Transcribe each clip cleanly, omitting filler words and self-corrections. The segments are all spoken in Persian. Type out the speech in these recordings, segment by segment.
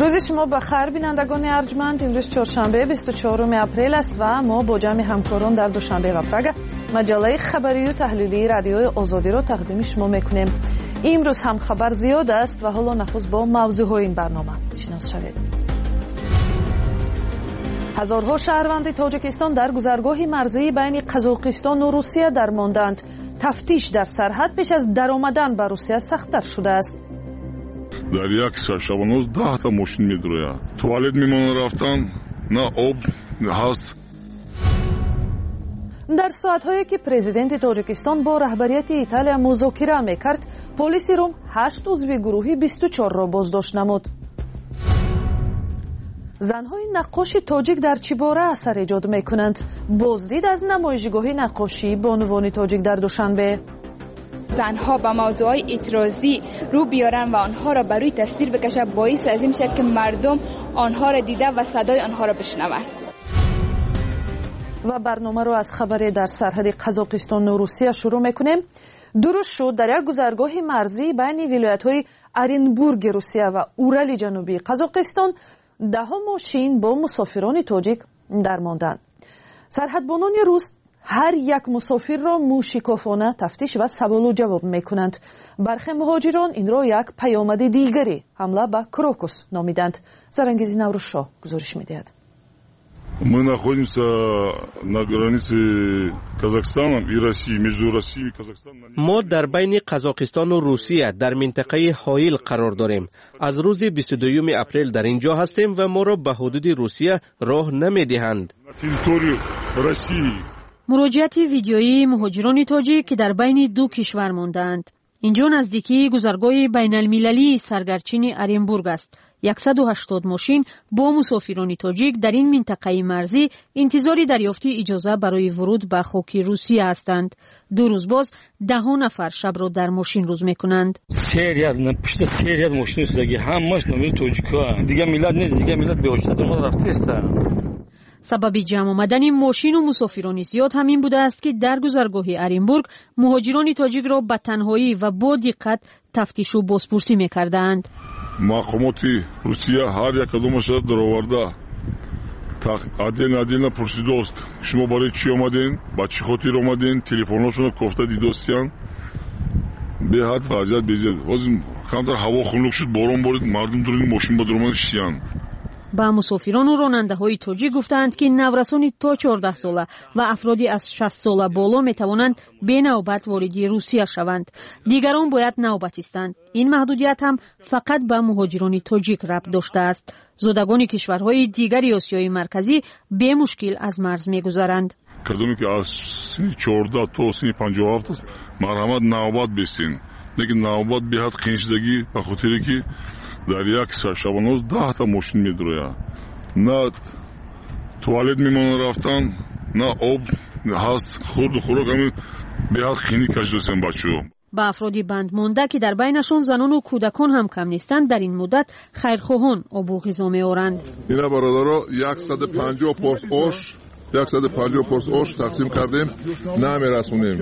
روز شما بخیر بینندگان ارجمند. امروز چهارشنبه 24 اپریل است و ما با جمع همکاران در دوشنبه و پرگ مجله خبری و تحلیلی رادیوی آزادی را تقدیم شما میکنیم. امروز هم خبر زیاد است و حالا نخست با موضوعهای این برنامه شناس شوید. هزارها شهروند تاجیکستان در گذرگاه مرزی بین قزاقستان و روسیه درماندند. تفتیش در سرحد پیش از درآمدن به روسیه سخت‌تر شده است. در یک شبانروز 10 تا ماشین می‌دروید. توالت میمونه رفتن نه آب هست. در ساعت‌هایی که پرزیدنت تاجیکستان با رهبریت ایتالیا مذاکره می‌کرد، پلیس روم 8 عضو گروه 24 را بازداشت نمود. زنهای نقاش تاجیک در چه باره اثر ایجاد می‌کنند؟ بازدید از نمایشگاه نقاشی بانوان تاجیک در دوشنبه. زنها با موضوعات اعتراضی رو بیارن و آنها را بروی تصویر بکشه، باعث از این میشه که مردم آنها را دیده و صدای آنها را بشنوند. و برنامه رو از خبری در سرحد قزاقستان و روسیه شروع میکنیم. درست شد در یک گذرگاه مرزی بین ولایت‌های ارنبورگ روسیه و اورال جنوبی قزاقستان 10 ماشین با مسافران تاجیک درماندند. سرحدبانان روس هر یک مسافر را موشکافانه تفتیش و سوال و جواب میکنند. برخی مهاجران این را یک پیامد دیگری حمله به کراکوس نامیدند. زرنگیزی نوروزشاه گزارش میدهد. Мы находимся на границе Казахстана и России, между Россией и Казахстаном. ما در بین قزاقستان و روسیه در منطقه هایل قرار داریم. از روز 22 اپریل در اینجا هستیم و ما را به حدود روسیه راه نمیدهند. مراجعت ویدیویی مهاجران تاجیک که در بین دو کشور ماندند. اینجا نزدیکی گذرگاه بین المللی سرگرچین ارنبورگ است. 180 ماشین با مسافران تاجیک در این منطقه مرزی انتظار دریافت اجازه برای ورود به خاک روسیه هستند. 2 روز باز 10 نفر شب را در ماشین روز میکنند. سریع ماشین استگی همش نمیره تاجیکا. دیگه ملت نه، دیگه ملت به واسطه ما رفته است. سبب جمع آمدن ماشین و مسافران زیاد همین بوده است که در گذرگاه ارنبورگ مهاجران تاجیک را به تنهایی و با دقت تفتیش و بازپرسی میکردند. مقامات روسیه هر یک کدومش را درآورده عدل پرسیده است شما برای چی آمدین؟ با چی خاطر آمدین؟ تلفن‌هاشون رو گفته دیداستین. به حد وضعیت بزرگ. باز کمتر هوا خنک شد، باران بارید، مردم درون ماشین با درمان شیان. با مسافران و راننده های تاجیک گفتند که نورسان تا 14 ساله و افرادی از 60 ساله بالا می توانند به نوبت وارد روسیه شوند. دیگران باید نوبت ایستند. این محدودیت هم فقط به مهاجران تاجیک ربط داشته است. زادگان کشورهای دیگر آسیای مرکزی به مشکل از مرز می گذرند. کدومی که از 14 تا 57 است مرحمت نوبت بستین. لیکن نوبت به حد قینشدگی به خاطری که در یک شبانروز 10 تا ماشین می‌دروید. نه توالت میمونه رفتن نه آب هست. خورد و خوراک همین به حد خینی کشیدن بچه‌ها. با افرادی بند مانده که در بینشون زنان و کودکان هم کم نیستند در این مدت خیرخواهان آب و غذا می‌آورند. اینا برادرها 150 پرس آش 150 پرس آش تقسیم کردیم نمیرسونیم.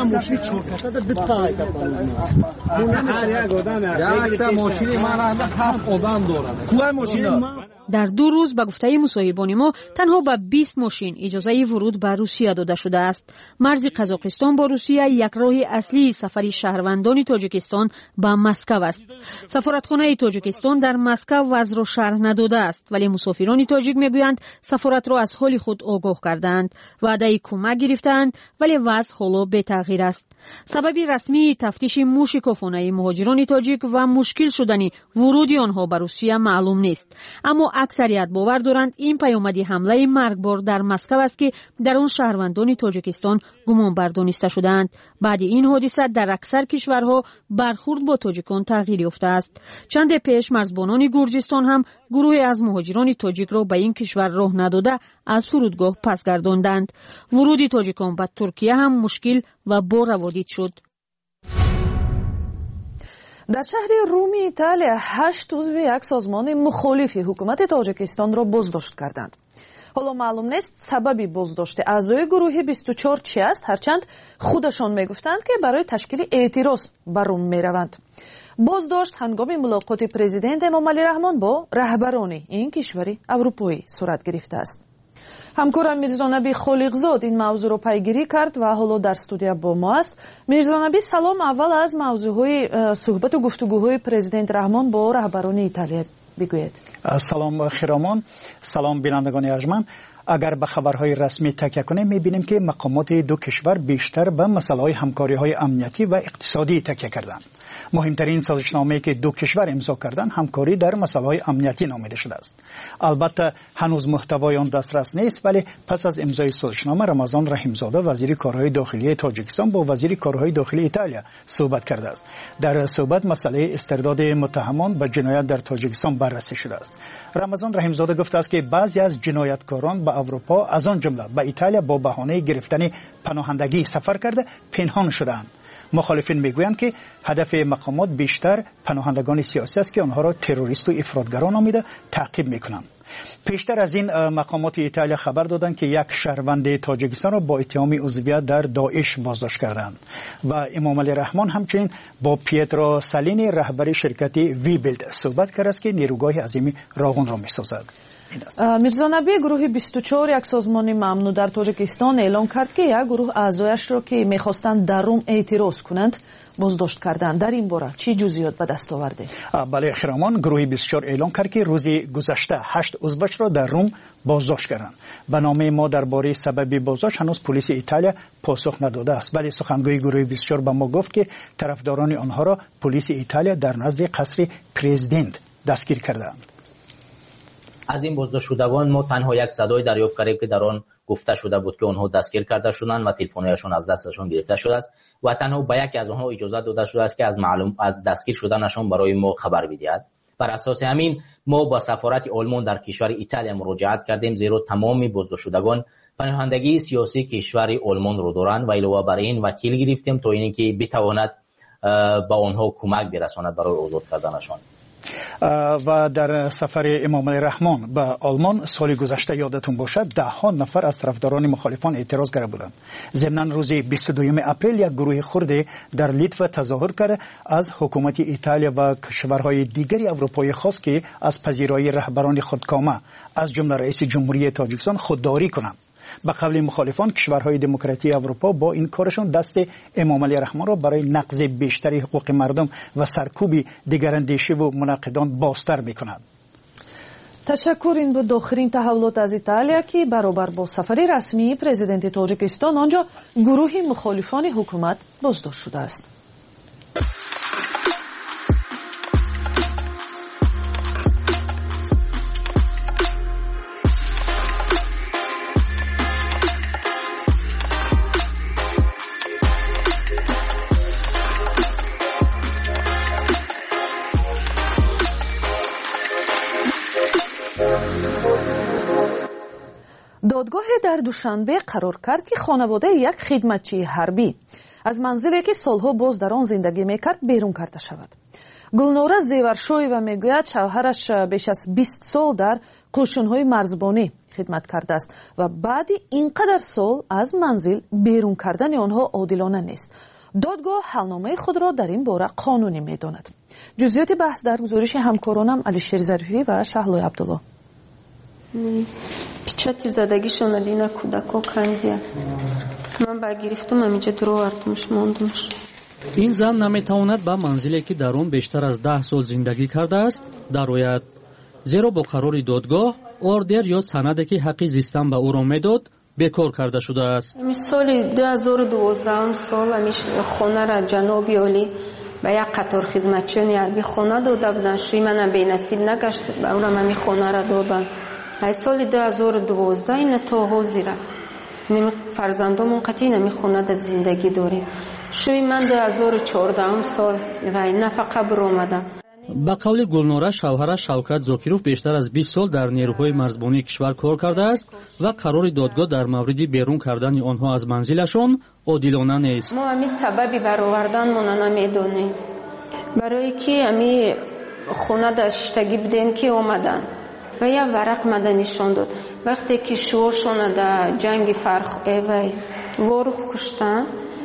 در 2 روز به گفته مصاحبان ما تنها به 20 ماشین اجازه ورود به روسیه داده شده است. مرز قزاقستان با روسیه یک راه اصلی سفر شهروندان تاجیکستان به مسکو است. سفارتخانه تاجیکستان در مسکو وضع را شرح نداده است، ولی مسافران تاجیک میگویند سفارت را از حال خود آگاه کردند، وعده کمک گرفتند، ولی وضع حالا به تغییر است. سبب رسمی تفتیش موشکافانه مهاجران تاجیک و مشکل شدن ورود آنها به روسیه معلوم نیست، اما اکثریت باور دارند این پیامدی حمله مرگبار در مسکو است که در آن شهروندان تاجیکستان گمان بردانسته شدند. بعد این حادثه در اکثر کشورها برخورد با تاجیکان تغییر یافته است. چند پیش مرزبانان گرجستان هم گروهی از مهاجران تاجیک را به این کشور راه نداده از فرودگاه پس گرداندند. ورود تاجیکان به ترکیه هم مشکل و با روادید شد. در شهر روم ایتالیا 8 عضو یک سازمان مخالف حکومت تاجیکستان را بازداشت کردند. حالا معلوم نیست سبب بازداشت اعضای گروه 24 چی است، هرچند خودشان میگفتند که برای تشکیل اعتراض بر روم میروند. بازداشت هنگام ملاقات پرزیدنت امامعلی رحمان با رهبران این کشور اروپایی صورت گرفته است. همکارم میرزانبی خالقزاد این موضوع را پیگیری کرد و حالا در استودیو با ما است. میرزانبی سلام، اول از موضوعهای صحبت و گفتگوهای پرزیدنت رحمان با رهبران ایتالیا بگوید. سلام خیرامان، سلام بینندگان ارجمند. اگر به خبرهای رسمی تکیه کنیم میبینیم که مقامات دو کشور بیشتر به مسائل همکاری‌های امنیتی و اقتصادی تکیه کردند. مهمترین سازشنامه‌ای که دو کشور امضا کردند همکاری در مسائل امنیتی نامیده شده است. البته هنوز محتوای آن دسترس نیست، ولی پس از امضای سازشنامه رمضان رحیمزاده وزیر کارهای داخلی تاجیکستان با وزیر کارهای داخلی ایتالیا صحبت کرده است. در صحبت مسئله استرداد متهمان به جنایت در تاجیکستان بررسی شده است. رمضان رحیمزاده گفته است که بعضی از جنایتکاران به اروپا از آن جمله به ایتالیا با بهانه گرفتن پناهندگی سفر کرده پنهان شدند. مخالفین میگویند که هدف مقامات بیشتر پناهندگان سیاسی است که آنها را تروریست و افراطگران نامیده تعقیب میکنند. پیشتر از این مقامات ایتالیا خبر دادند که یک شهروند تاجیکستان را با اتهام عضویت در داعش بازداشت کردند و امامعلی رحمان همچنین با پیترو سالینی رهبر شرکت ویبیلد صحبت کرده است که نیروگاه عظیم راغون را میسازد. میرزانبی گروه 24 یک سازمان ممنوع در تاجیکستان اعلام کرد که یک گروه اعضایش را که میخواستند در روم اعتراض کنند بازداشت کردند. در این باره چی جزئیات به دست آورده؟ بله خیرامان، گروه 24 اعلام کرد که روز گذشته 8 عضوش را در روم بازداشت کردند. به نامه ما درباره سبب بازداشت هنوز پلیس ایتالیا پاسخ نداده است، ولی سخنگوی گروه 24 به ما گفت که طرفداران آنها را پلیس ایتالیا در نزد قصر پرزیدنت دستگیر کردند. از این بازداشت شدگان ما تنها یک صدای دریافت کردیم که در آن گفته شده بود که آنها دستگیر کرده شدند و تلفن‌هایشان از دستشان گرفته شده است و تنها به یکی از آنها اجازه داده شده است که از دستگیر شدنشان برای ما خبر بدهد. بر اساس همین ما با سفارت آلمان در کشور ایتالیا مراجعت کردیم، زیرا تمام بازداشت شدگان پناهندگی سیاسی کشور آلمان را دارند و علاوه بر این وکیل گرفتیم تا اینکه بتواند به آنها کمک برساند برای آزاد کردنشان. و در سفر امامعلی رحمان به آلمان سال گذشته یادتون باشد 10 نفر از طرفداران مخالفان اعتراض کرده بودند. ضمناً روز 22 اپریل یک گروه خرد در لیتوا تظاهر کرده از حکومت ایتالیا و کشورهای دیگری اروپایی خواست که از پذیرایی رهبران خودکامه از جمله رئیس جمهوری تاجیکستان خودداری کنند. به قول مخالفان کشورهای دموکراتی اروپا با این کارشون دست امامعلی رحمان را برای نقض بیشتری حقوق مردم و سرکوب دیگراندیشی و مناقضان بازتر میکنند. تشکر. این بود آخرین تحولات از ایتالیا که برابر با سفر رسمی پرزیدنت تاجیکستان آنجا گروه مخالفان حکومت بازداشت شده است. دادگاه در دوشنبه قرار کرد که خانواده یک خدمتچی حربی از منزلی که سالها باز در آن زندگی میکرد بیرون کرده شود. گلنوره زیورشویeva میگوید شوهرش بیش از 20 سال در قوشونهای مرزبانی خدمت کرده است و بعد اینقدر سال از منزل بیرون کردن آنها عادلانه نیست. دادگاه حلنامه خود را در این باره قانونی میداند. جزئیات بحث در گزارش همکارانم علیشیر ظریفی و شهلای عبدالله. پیچاتی زدگیشون دینا کودکو کندیا من با گرفتم همینجا درو آردمش موندمش. این زن نمیتواند به منزلی که در آن بیشتر از 10 سال زندگی کرده است درآید، زیرا با قرار دادگاه اوردر یا سندی که حق زیستن به او را میداد بیکار کرده شده است. همین سال 2012 سال همیش خونه را جناب عالی به یک قطار خدمتچی حربی خونه داده بودن. شوی منم بی نصیب نگشت، به اونم همین خونه را دادن. ای سال 2012 این تا حوزی رفت. فرزندامون قطعی نمی خونه در زندگی داریم. شوی من 2014 سال و این نفقه بر آمدم. به قول گلنوره شوهرش شوکت زاکیروف بیشتر از 20 سال در نیروهای مرزبانی کشور کار کرده است و قرار دادگاه در مورد بیرون کردن آنها از منزلشان عادلانه نیست. ما همین سببی برآوردن مون نمیدونیم، برای که همین خونه در شتگی بدیم که اومدن و یا ورق مدنیشون داد. وقتی که شورشون در جنگ فرخ وارخ کشتن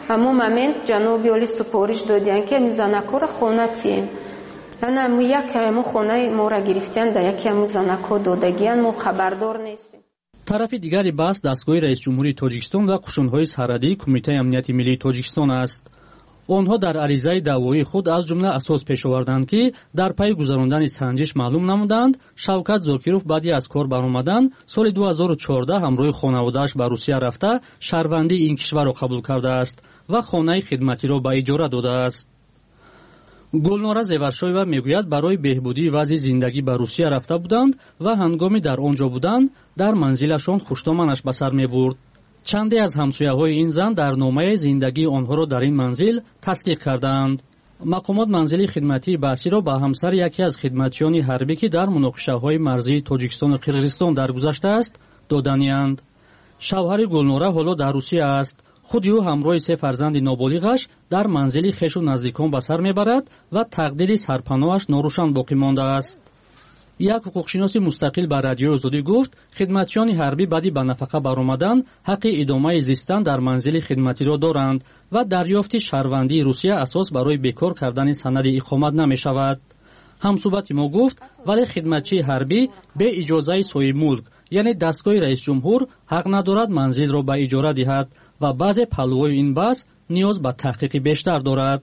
همون момент جناب عالی سپارش دادن که می زنکا خونه تین یعنی یک همون خونه ما را گرفتن در یکی همون زنکا دادگیان ما خبردار نیستیم. طرف دیگری بحث دستگاه رئیس جمهوری تاجیکستان و قشون‌های سرحدی کمیته امنیت ملی تاجیکستان است. آنها در عریضه دعوایی خود از جمله اساس پیش آوردند که در پی گذراندن سنجش معلوم نمودند شوکت زاکیروف بعدی از کار برآمدن سال 2014 همراه خانواده‌اش به روسیه رفته شهروندی این کشور را قبول کرده است و خانه خدمتی را به اجاره داده است. گلنورا زیورشویوا میگوید برای بهبودی وضع زندگی به روسیه رفته بودند و هنگامی در آنجا بودند در منزلشان خوشتامنش به سر میبرد. چندی از همسایه‌های این زن در نامه زندگی آنها را در این منزل تصدیق کردند. مقامات منزل خدمتی بحثی را به همسر یکی از خدمتیان حربی که در مناقشه‌های مرزی تاجیکستان و قرقیزستان درگذشته است دادنی‌اند. شوهر گلنورا حالا در روسیه است. خود او همراه 3 فرزند نابالغش در منزل خویش و نزدیکان به سر میبرد و تقدیر سرپناهش ناروشن باقی مانده است. یک حقوقشناس مستقل به رادیوی آزادی گفت خدمتیان حربی بعدی به نفقه برآمدن حق ادامه زیستن در منزل خدمتی را دارند و دریافت شهروندی روسیه اساس برای بیکار کردن سند اقامت نمی شود. همصحبت ما گفت ولی خدمتچی حربی به اجازه صاحب ملک یعنی دستگاه رئیس جمهور حق ندارد منزل را به اجاره دهد و بعض پهلوهای این بحث نیاز به تحقیق بیشتر دارد.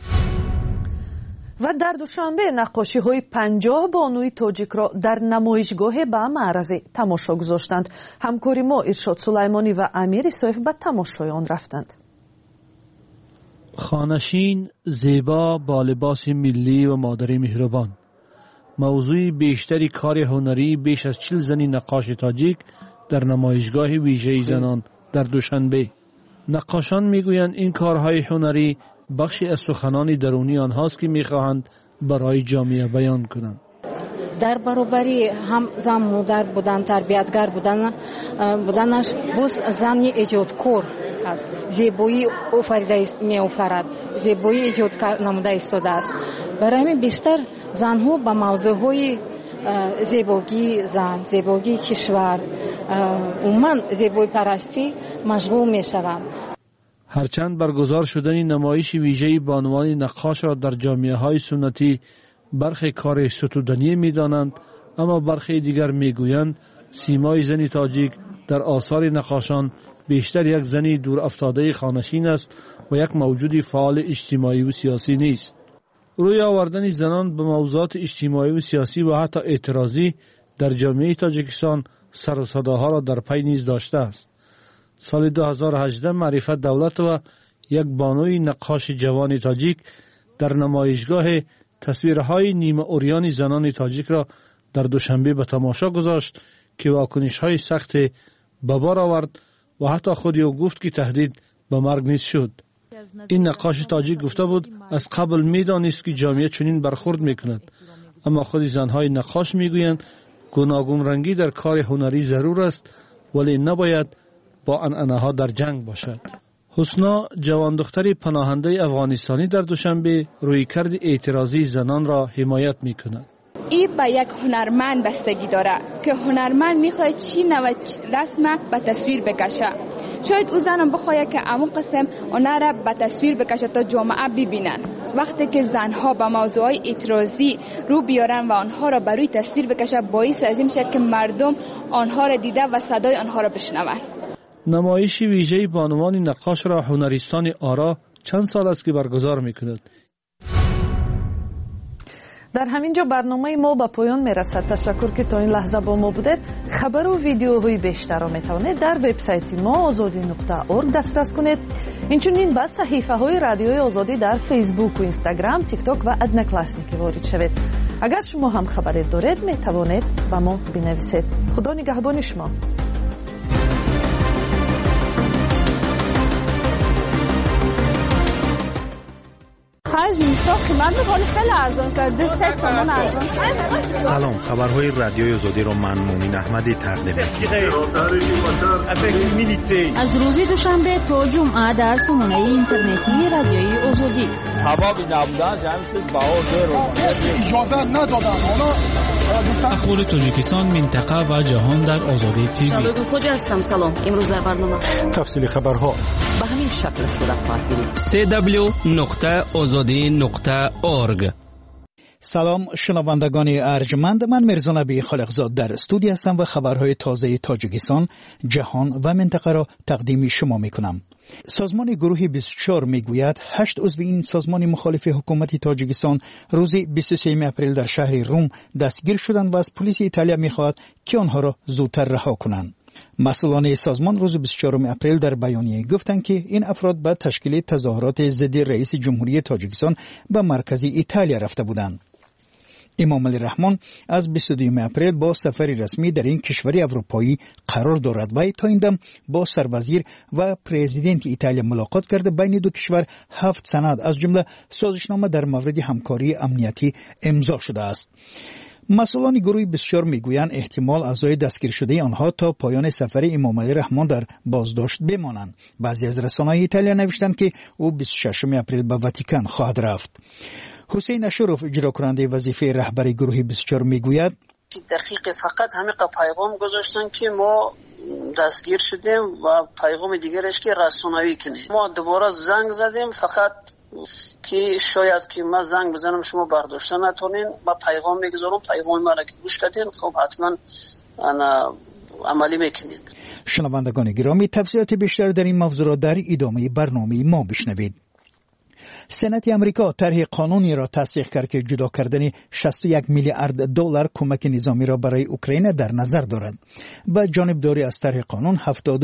و در دوشنبه نقاشی های 50 بانوی تاجیک را در نمایشگاه به معرض تماشا گذاشتند. همکاری ما ارشاد سلیمانی و امیر سویف به تماشای آن رفتند. خانشین زیبا با لباس ملی و مادری مهربان. موضوع بیشتری کار هنری بیش از 40 زن نقاش تاجیک در نمایشگاه ویژه زنان در دوشنبه. نقاشان میگویند این کارهای هنری بخشی از سخنان درونی آنهاست که میخواهند برای جامعه بیان کنند. در برابری هم زن مادر بودن تربیتگر بودنش باز زن ایجادکار است. زیبایی آفریده میآفرد، زیبایی ایجاد نموده ایستاده است. برای همین بیشتر زنها به موضوعهای زیبایی زن، زیبایی کشور، عموما زیبایی پرستی مشغول میشوند. هرچند برگزار شدن نمایش ویژه بانوان نقاش را در جامعه های سنتی برخی کار ستودنی می دانند، اما برخی دیگر می گویند سیمای زنی تاجیک در آثار نقاشان بیشتر یک زنی دور افتاده خانشین است و یک موجود فعال اجتماعی و سیاسی نیست. روی آوردن زنان به موضوعات اجتماعی و سیاسی و حتی اعتراضی در جامعه تاجیکستان سر و صداها را در پی نیز داشته است. سال 2018 معرفت دولت و یک بانوی نقاش جوان تاجیک در نمایشگاه تصویرهای نیمه عریان زنان تاجیک را در دوشنبه به تماشا گذاشت که واکنش‌های سخت به بار آورد و حتی خود او گفت که تهدید به مرگ نیز شد. این نقاش تاجیک گفته بود از قبل می‌دانست که جامعه چنین برخورد می‌کند، اما خود زن‌های نقاش می‌گویند گوناگون رنگی در کار هنری ضرور است ولی نباید با عنعنه‌ها در جنگ باشد. حسنا جوان دختری پناهنده افغانستانی در دوشنبه رویکرد اعتراضی زنان را حمایت می‌کند. این به یک هنرمند بستگی داره که هنرمند میخواد چی نوع رسمه به تصویر بکشه. شاید او زنم بخواد که همون قسم آنها را به تصویر بکشه تا جامعه ببینن. وقتی که زنها به موضوعهای اعتراضی رو بیارن و آنها را بروی تصویر بکشه باعث از این میشه که مردم آنها را دیده و صدای آنها را بشنوند. نمایش ویژه بانوان نقاش را هنرستان آرا چند سال است که برگزار میکند. در همینجا برنامه ما به پایان میرسد. تشکر که تا این لحظه با ما بودید. خبر و ویدیوهای بیشتر را میتوانید در وبسایت ما azadi.org دسترس کنید. اینچنین به صحیفه های رادیوی آزادی در فیسبوک و اینستاگرام، تیک تاک و ادنا کلاسیک وارد شوید. اگر شما هم خبری دارید میتوانید با ما بنویسید. خدا نگهبان شما. سلام، خبرهای رادیوی آزادی را من مومن احمدی تقدیم می‌کنم. از روز دوشنبه تا جمعه در سامانه اینترنتی رادیوی آزادی. سبب نبودن همین چیز باور رو اجازه ندادن. حالا اخبار تاجیکستان، منطقه و جهان در آزادی تیوی. شالوی خوجا هستم. سلام. امروز در برنامه تفصیل خبرها به همین شکل صورت خواهد گرفت. www.azadi.org. سلام شنوندگان ارجمند، من میرزا نبی خالقزاد در استودیو هستم و خبرهای تازه تاجیکستان، جهان و منطقه را تقدیم شما میکنم. سازمان گروه 24 میگوید 8 عضو این سازمان مخالف حکومت تاجیکستان روز 23 اپریل در شهر روم دستگیر شدند و از پلیس ایتالیا میخواهد که آنها را زودتر رها کنند. مسئولان سازمان روز 24 اپریل در بیانیه گفتند که این افراد به تشکیل تظاهرات ضد رئیس جمهوری تاجیکستان به مرکز ایتالیا رفته بودند. امام علی رحمان از 22 اپریل با سفری رسمی در این کشور اروپایی قرار دارد و تا این دم با سروزیر و پرزیدنت ایتالیا ملاقات کرده. بین دو کشور 7 سند از جمله سازشنامه در مورد همکاری امنیتی امضا شده است. مسئولان گروه 24 میگویند احتمال اعضای دستگیر شده آنها تا پایان سفر امام علی رحمان در بازداشت بمانند. بعضی از رسانه‌های ایتالیا نوشتند که او 26 اپریل به واتیکان خواهد رفت. حسین اشروف اجرا کننده وظیفه رهبر گروه 24 میگوید دقیق فقط همین پیغام گذاشتن که ما دستگیر شدیم و پیغام دیگرش که رسانه‌ای کنیم. ما دوباره زنگ زدیم فقط که شاید که ما زنگ بزنم شما برداشته نتونین، ما پیغام میگذارم، پیغام ما را که گوش کردین خب حتما عملی میکنید. شنوندگان گرامی، تفصیلات بیشتر در این موضوع را در ادامه برنامه ما بشنوید. سنت امریکا طرح قانونی را تصدیق کرد که جدا کردن 61 میلیارد دلار کمک نظامی را برای اوکراین در نظر دارد. با جانبداری از طرح قانون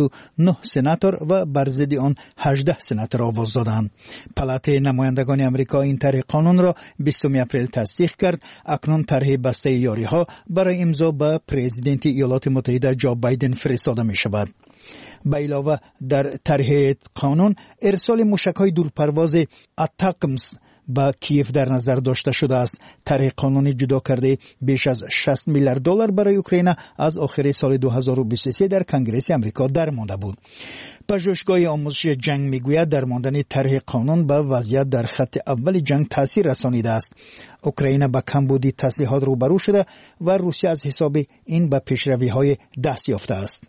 79 سناتور و بر ضد آن 18 سناتور آواز دادند. پالات نمایندگان امریکا این طرح قانون را 20 اپریل تصدیق کرد. اکنون طرح بسته یاری‌ها برای امضا به پرزیدنت ایالات متحده جو بایدن فرستاده می شود. به علاوه در طرح قانون ارسال موشک‌های دورپرواز اتاکمس به کیف در نظر داشته شده است. طرح قانون جدا کرده بیش از 60 میلیارد دلار برای اوکراین از آخر سال 2023 در کنگره امریکا درمانده بود. پژوهشگاه آموزش جنگ میگوید درماندن طرح قانون به وضعیت در خط اول جنگ تاثیر رسانیده است. اوکراین با کمبودی تسلیحات روبرو شده و روسیه از حساب این به پیشروی‌های دست یافته است.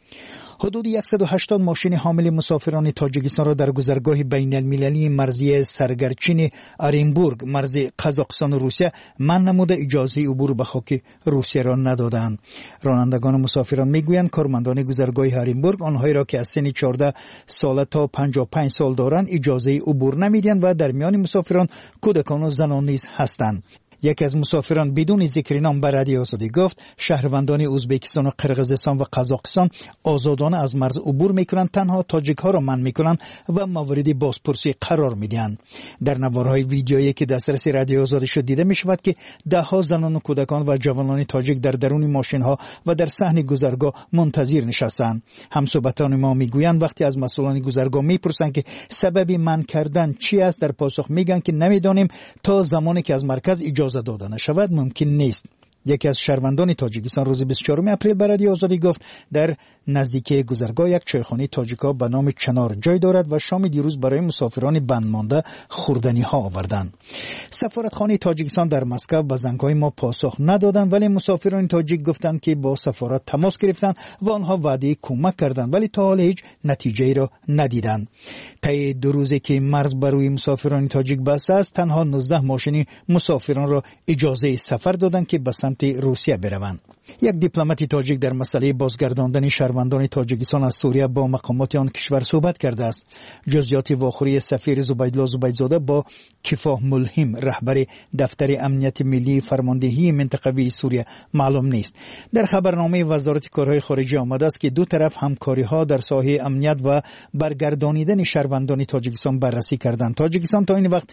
حدود 180 ماشین حامل مسافران تاجیکستان را در گذرگاه بین المللی مرزی سرگرچین آرینبورگ مرز قزاقستان و روسیه منع نموده اجازه عبور به خاک روسیه را ندادند. رانندگان مسافران میگویند کارمندان گذرگاه آرینبورگ آنهایی را که از سن 14 سال تا 55 سال دارند اجازه عبور نمیدهند و در میان مسافران کودکان و زنان نیز هستند. یکی از مسافران بدون ذکر نام به رادیو آزادی گفت شهروندان ازبکستان و قرقیزستان و قزاقستان آزادانه از مرز عبور میکنند، تنها تاجیک ها را منع میکنند و مورد بازپرسی قرار میدهند. در نوارهای ویدیویی که دسترس رادیو آزادی شد دیده میشود که ده ها زنان و کودکان و جوانان تاجیک در درون ماشین ها و در صحن گذرگاه منتظر نشستند. همصحبتان ما میگویند وقتی از مسئولان گذرگاه میپرسند که سبب منع کردن چی است، در پاسخ میگن که نمیدانیم تا زمانی که از مرکز اجازه داده نشود ممکن نیست. یکی از شهروندان تاجیکستان روز 24 اپریل به رادیو آزادی گفت در نزدیکی گذرگاه یک چایخانه تاجیکا به نام چنار جای دارد و شام دیروز برای مسافران بندمانده خوردنی ها آوردند. سفارتخانه تاجیکستان در مسکو به زنگ‌های ما پاسخ ندادند، ولی مسافران تاجیک گفتند که با سفارت تماس گرفتند و آنها وعده کمک کردند، ولی تا حال هیچ نتیجه‌ای را ندیدند. طی 2 روزی که مرز بر روی مسافران تاجیک بسته است، تنها 19 ماشین مسافران را اجازه سفر دادند که به سمت روسیه بروند. یک دیپلمات تاجیک در مسئله بازگرداندن شهروندان تاجیکستان از سوریه با مقامات آن کشور صحبت کرده است. جزئیات واخوری سفیر زبیدالله زبیدزاده با کفاح ملهم رهبر دفتر امنیت ملی فرماندهی منطقوی سوریه معلوم نیست. در خبرنامه وزارت کارهای خارجه آمده است که دو طرف همکاری‌ها در ساحه امنیت و برگردانیدن شهروندان تاجیکستان بررسی کردند. تاجیکستان تا این وقت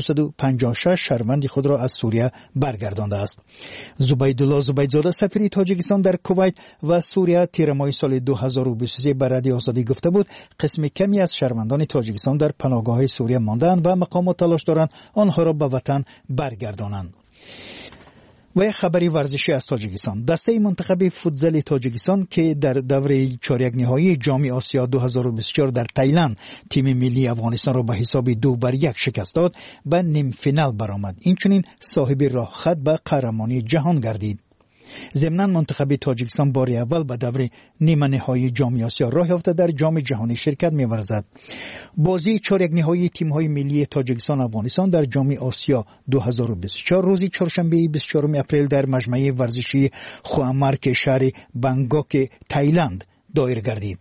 256 شهروند خود را از سوریه برگردانده است. زبیدالله زبیدزاده سفیر تاجیکستان در کویت و سوریه تیر ماه سال 2023 به رادیو آزادی گفته بود قسم کمی از شهروندان تاجیکستان در پناهگاه سوریه مانده‌اند و مقامات تلاش دارند آنها را به وطن برگردانند. و یک خبری ورزشی از تاجیکستان. دسته منتخب فوتزال تاجیکستان که در دوره چهارک نهایی جام آسیا 2024 در تایلند تیم ملی افغانستان را به حساب 2-1 شکست داد، به نیم فینال برآمد. اینچنین صاحب راه خط به قهرمانی جهان گردید. ضمناً منتخب تاجیکستان بار اول به دور نیمه نهایی جام آسیا راه یافته در جام جهانی شرکت می‌ورزد. بازی چهارک نهایی تیم‌های ملی تاجیکستان و افغانستان در جام آسیا 2024 روز چهارشنبه 24 اپریل در مجمع ورزشی خوامارک شهر بانکوک تایلند دایر گردید.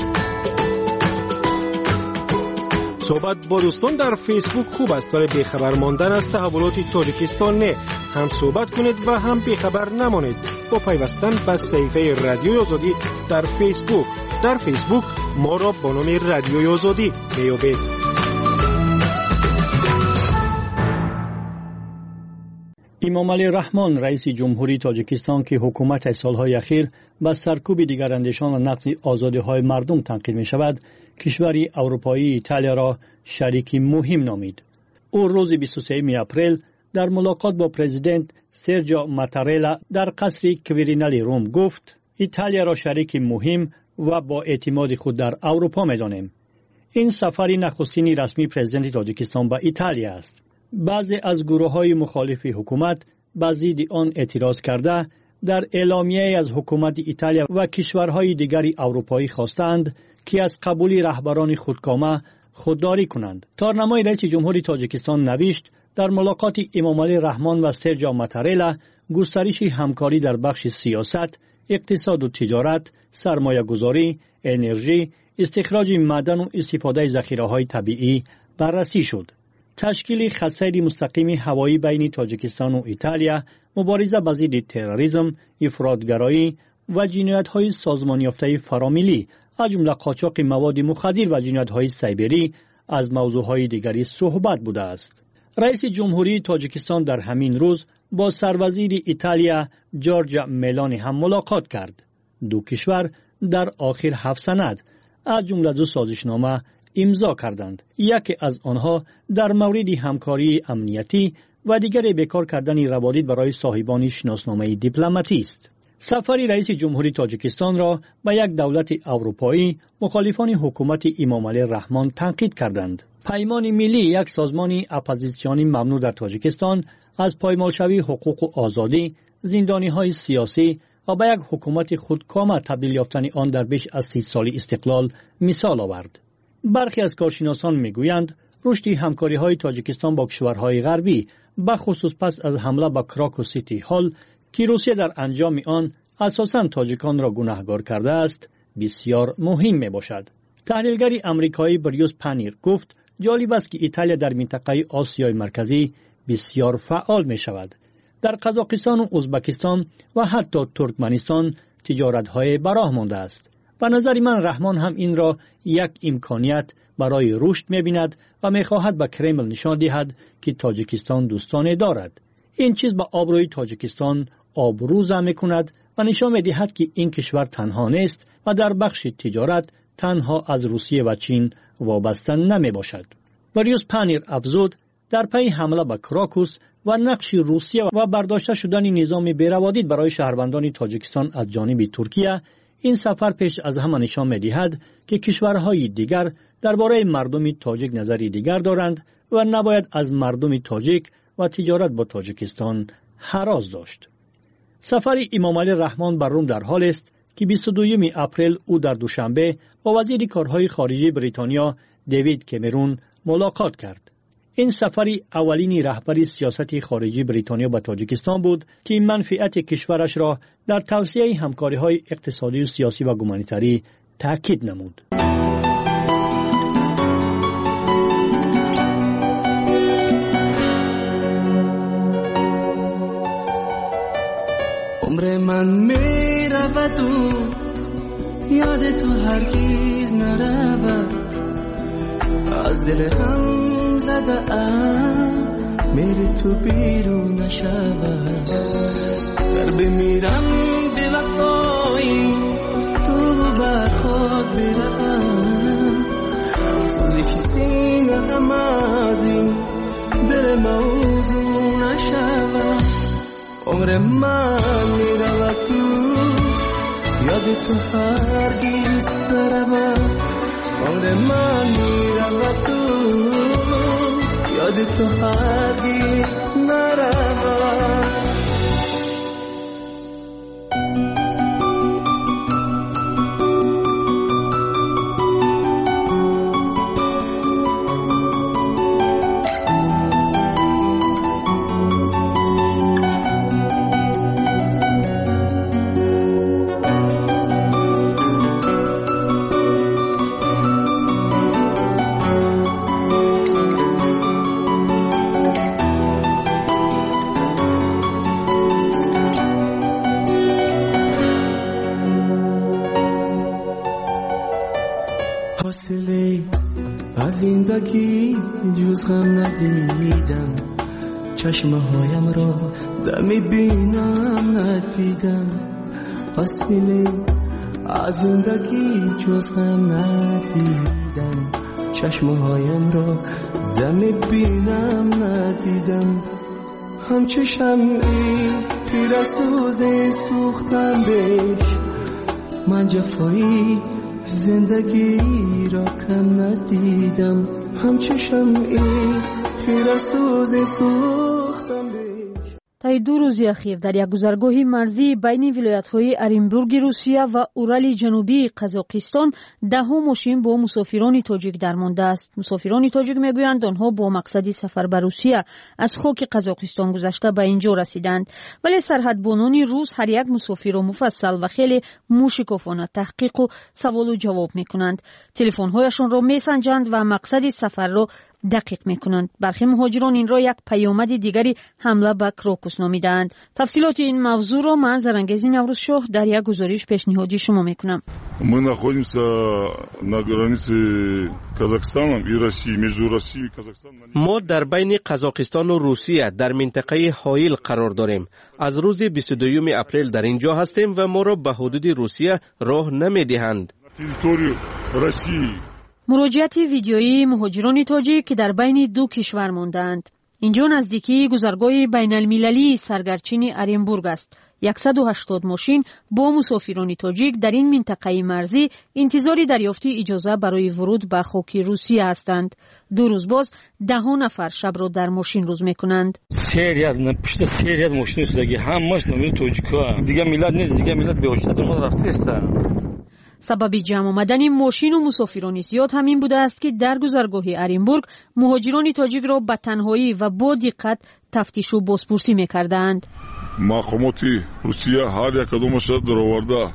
صحبت با دوستان در فیسبوک خوب است، برای بیخبر ماندن از تحولات تاجیکستان نه. هم صحبت کنید و هم بیخبر نمانید با پیوستن به صفحه رادیوی آزادی در فیسبوک. در فیسبوک ما را با نام رادیوی آزادی بیابید. امام علی رحمان رئیس جمهوری تاجیکستان که حکومت سالهای اخیر با سرکوب دیگر اندیشان و نقض آزادی‌های مردم تنقید می‌شود، کشوری اروپایی ایتالیا را شریک مهم نامید. او روز 23 اپریل در ملاقات با پرزیدنت سرجیو ماتارلا در قصر کویرینالی روم گفت ایتالیا را شریک مهم و با اعتماد خود در اروپا می‌دانیم. این سفری نخستین رسمی پرزیدنت تاجیکستان به ایتالیا است. بعضی از گروه‌های مخالف حکومت به ضد آن اعتراض کرده در اعلامیه از حکومت ایتالیا و کشورهای دیگری اروپایی خواستند که از قبول رهبران خودکامه خودداری کنند. تارنمای رئیس جمهوری تاجیکستان نوشت در ملاقات امام علی رحمان و سرجیو ماتارلا گسترش همکاری در بخش سیاست، اقتصاد و تجارت، سرمایه گذاری، انرژی، استخراج معدن و استفاده از ذخیره‌های طبیعی بررسی شد. تشکیل خط سیر مستقیم هوایی بین تاجیکستان و ایتالیا، مبارزه با ضد تروریسم، افراطگرایی و جنایت‌های سازمان یافته فراملی از جمله قاچاق مواد مخدر و جنایت‌های سایبری از موضوعهای دیگری صحبت بوده است. رئیس جمهوری تاجیکستان در همین روز با سروزیر ایتالیا جورجیا ملانی هم ملاقات کرد. دو کشور در آخر 7 سند از جمله 2 سازشنامه امضا کردند. یکی از آنها در مورد همکاری امنیتی و دیگری بکار کردن روابط برای صاحبان شناسنامه دیپلماتی است. سفر رئیس جمهوری تاجیکستان را به یک دولت اروپایی مخالفان حکومت امام علی رحمان تنقید کردند. پیمان ملی، یک سازمان اپوزیسیونی ممنوع در تاجیکستان، از پایمالشوی حقوق و آزادی، زندانی‌های سیاسی و به یک حکومت خودکامه تبدیل یافتن آن در بیش از 30 سال استقلال مثال آورد. برخی از کارشناسان میگویند رشد همکاری‌های تاجیکستان با کشورهای غربی بخصوص پس از حمله به کراکو سیتی هال که روسیه در انجام آن اساساً تاجیکان را گناهکار کرده است بسیار مهم میباشد. تحلیلگر آمریکایی بریوس پانیر گفت جالب است که ایتالیا در منطقه آسیای مرکزی بسیار فعال می شود. در قزاقستان و ازبکستان و حتی ترکمنستان تجارت‌های براه مانده است. به نظر من رحمان هم این را یک امکانیت برای رشد می‌بیند و می‌خواهد به کرمل نشان دهد که تاجیکستان دوستانه دارد. این چیز به آبروی تاجیکستان آبروزه می‌کند و نشان می‌دهد که این کشور تنها نیست و در بخش تجارت تنها از روسیه و چین وابسته نمی‌باشد. بریوس پانیر افزود در پی حمله به کراکوس و نقش روسیه و برداشته شدن نظام بی‌روادید برای شهروندان تاجیکستان از جانب ترکیه، این سفر پیش از همه نشان می‌دهد که کشورهای دیگر درباره مردم تاجیک نظری دیگر دارند و نباید از مردم تاجیک و تجارت با تاجیکستان هراس داشت. سفر امام علی رحمان بر روم در حال است که 22 اپریل او در دوشنبه با وزیر کارهای خارجه بریتانیا دیوید کمرون ملاقات کرد. این سفری اولین رهبری سیاست خارجی بریتانیا به تاجیکستان بود که منفعت کشورش را در توسعه همکاری‌های اقتصادی و سیاسی و گومانیتری تاکید نمود. عمر من میرود و یاد تو هرگز نرود، از دل هم زده میری تو بیرون نشود. در بمیرم به وفایی تو بر خود برم، سوزش سینه هم از این دل موضوع نشود. عمر من میرود تو یاد تو هرگز نرود، عمر من میرود تو یاد تو هرگز نرود. از زندگی جز غم ندیدم چشمه هایم را دم بینم ندیدم فاصله از زندگی جز غم ندیدم چشمه هایم را دم بینم ندیدم همچو شمعی پیر سوز سوختم بهش من جفایی زندگی را کم ندیدم همچو شمعی پیر سوز سوختم بهش. طی 2 روزی اخیر در یک گذرگاه مرزی بین ولایت‌های оренбург روسیه و اورال جنوبی قزاقستان 10 ماشین با مسافران تاجیک درمانده است. مسافران تاجیک میگویند آنها با مقصد سفر به روسیه از خاک قزاقستان گذشته به اینجا رسیدند، ولی سرحدبانان روس هر یک مسافر را مفصل و خیلی موشکافانه تحقیق و سوال و جواب میکنند. تلفن‌هایشان را میسنجند و مقصد سفر را دقیق میکنند. برخی مهاجران این را یک پیامد دیگری حمله به کراکوس نامیدند. تفصیلات این موضوع را من زرنگیز نوروز شاه در یک گزارش پیشنهادی شما میکنم. Мы находимся на границе Казахстана и России, между Россией и Казахстаном. ما در بین قزاقستان و روسیه در منطقه هایل قرار داریم. از روز 22 اپریل در اینجا هستیم و ما را به حدود روسیه راه نمیدهند. مراجعت ویدیویی مهاجران تاجیک که در بین 2 کشور ماندند. اینجا نزدیکی گذرگاه بین المللی سرگرچین оренбург است. 180 ماشین با مسافران تاجیک در این منطقه مرزی انتظار دریافت اجازه برای ورود به خاک روسیه هستند. 2 روز باز 10 نفر شب را در ماشین روز میکنند. سریع ماشین استادگی همش نمیره تاجیکا. دیگه ملت نه، دیگه ملت به واسطه ما رفته است. سبب جمع آمدن ماشین و مسافران زیاد همین بوده است که در گذرگاه оренбург مهاجران تاجیک را به تنهایی و با دقت تفتیش و بازپرسی میکردند. مقامات روسیه هر یک کدامش را درآورده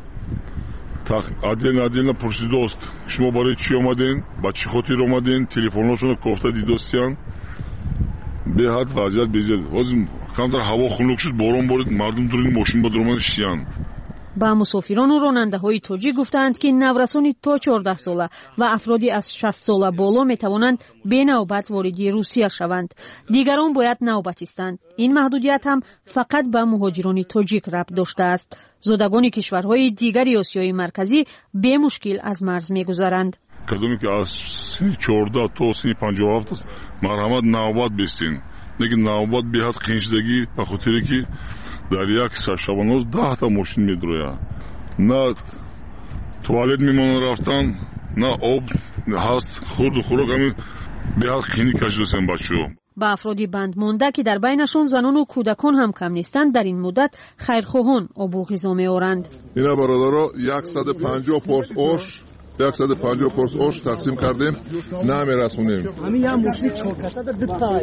عدل پرسیداست شما برای چی آمدین، با چی خاطر آمدین، تلفن‌هاشون گفته دیداستین. به حد وضعیت بزرگ باز کمتر هوا خنک شد، باران بارید، مردم در ماشین با درآمد شیان. با مسافران و راننده‌های تاجیک گفتند که نورسانی تا 14 ساله و افرادی از 60 ساله بالا میتوانند به نوبت وارد روسیه شوند. دیگران باید نوبت ایستند. این محدودیت هم فقط به مهاجران تاجیک ربط داشته است. زادگان کشورهای دیگر آسیای مرکزی به مشکل از مرز میگذرند. کدومی که از 14 تا 57 است مرحمت نوبت بستین. دیگه نوبت به حد قینچدگی به خاطر که در یک شبانروز 10 تا ماشین میدروید. نه توالت میمونه رفتن، نه آب هست، خورد و خوراک همین به حد قینی کشیدن بچه‌ها. با افرادی بند مانده که در بینشون زنان و کودکان هم کم نیستند در این مدت خیرخواهان آب و غذا میآورند. اینا برادرها 150 پرس اوش 150 پرس اوش تقسیم کردیم نمیرسونیم. همین هم ماشین چوکته در دو تا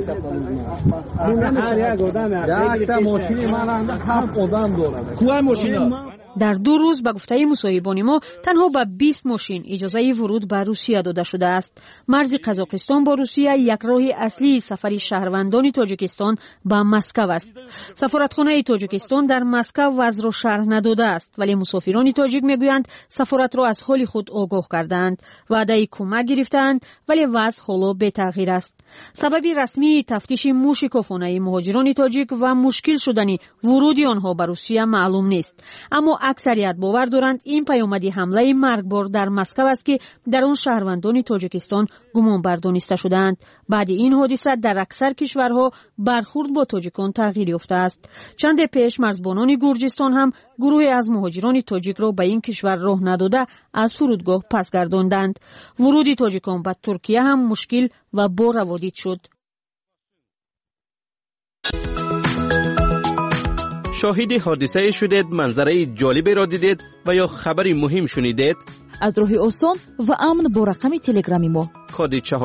هر یک آدم یک تا ماشین من 7 آدم دارم. کوه ماشین در 2 روز به گفته مصاحبان ما تنها به 20 ماشین اجازه ورود به روسیه داده شده است. مرز قزاقستان با روسیه یک راه اصلی سفر شهروندان تاجیکستان به مسکو است. سفارتخانه تاجیکستان در مسکو وضع را شرح نداده است، ولی مسافران تاجیک میگویند سفارت را از حال خود آگاه کردند، وعده کمک گرفتند، ولی وضع حالا به تغییر است. سبب رسمی تفتیش موشکافانه مهاجران تاجیک و مشکل شدن ورود آنها به روسیه معلوم نیست، اما اکثریت باور دارند این پیامدی حمله مرگبار در مسکو است که در آن شهروندان تاجیکستان گمانبر دانسته شدند. بعد این حادثه در اکثر کشورها برخورد با تاجیکان تغییر یافته است. چند پیش مرزبانان گرجستان هم گروهی از مهاجران تاجیک را به این کشور راه نداده از فرودگاه پس گرداندند. ورود تاجیکان به ترکیه هم مشکل و با روادید شد. شاهد حادثه شدید، منظره جالبی را دیدید و یا خبری مهم شنیدید؟ از راه آسان و امن با رقم تلگرامی ما کد